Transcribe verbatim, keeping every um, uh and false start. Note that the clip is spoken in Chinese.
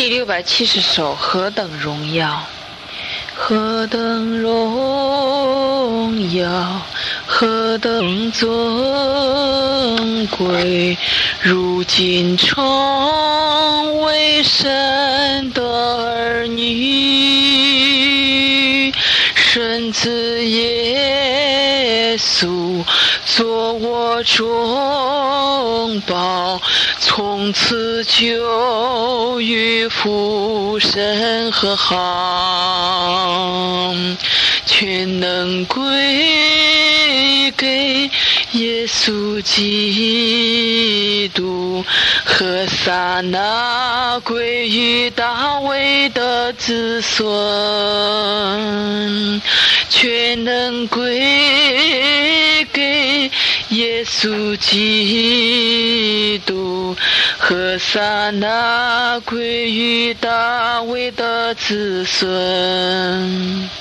第六百七十首，何等荣耀，何等荣耀，何等尊贵，如今成为神的儿女，神子耶稣做我中保，从此就与父神和好，全能归给耶稣基督，和撒那归于大卫的子孙，全能归给耶稣基督，和撒那归于大卫的子孙。